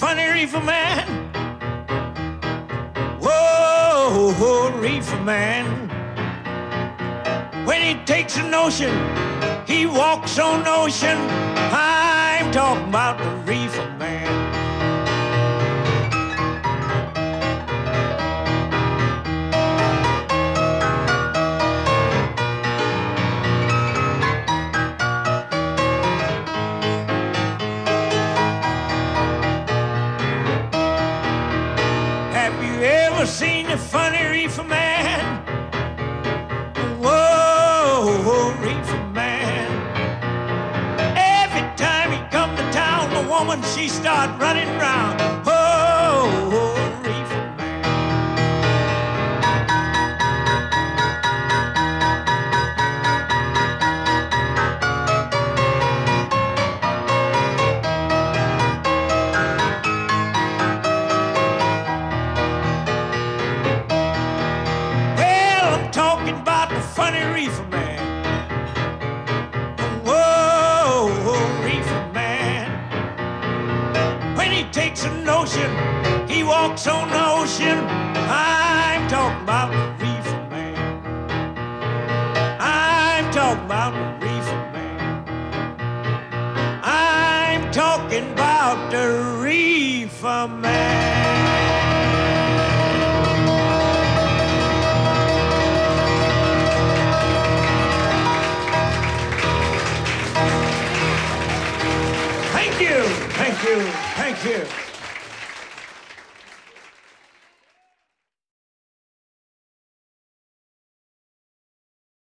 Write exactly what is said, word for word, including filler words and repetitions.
funny reefer man. Whoa, whoa, reefer man. When he takes a notion, he walks on ocean. I'm talking about the reefer man. Ever seen a funny reefer man? Whoa, reefer man. Every time he come to town, the woman, she start running round. Whoa, reefer man. Funny reefer man. Whoa, reefer man. When he takes a notion, he walks on the ocean. I'm talking about the reefer man. I'm talking about the reefer man. I'm talking about the reefer man. Thank you, thank you, thank you.